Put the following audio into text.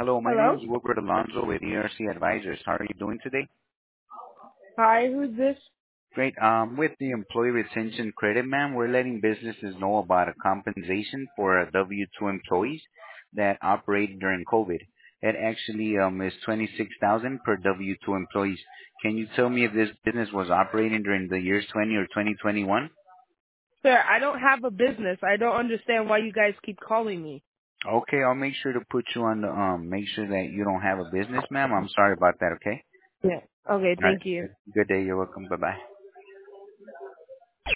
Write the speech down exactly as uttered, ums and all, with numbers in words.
Hello, my name Hello? is Wilbert Alonso with E R C Advisors. How are you doing today? Hi, who's this? Great. Um, with the Employee Retention Credit, ma'am, we're letting businesses know about a compensation for uh, W two employees that operate during COVID. It actually um, is twenty-six thousand per W two employees. Can you tell me if this business was operating during the years twenty or twenty twenty-one? Sir, I don't have a business. I don't understand why you guys keep calling me. Okay, I'll make sure to put you on the um, make sure that you don't have a business, ma'am. I'm sorry about that. Okay. Yeah. Okay, All right. thank you. Good day. You're welcome. Bye bye.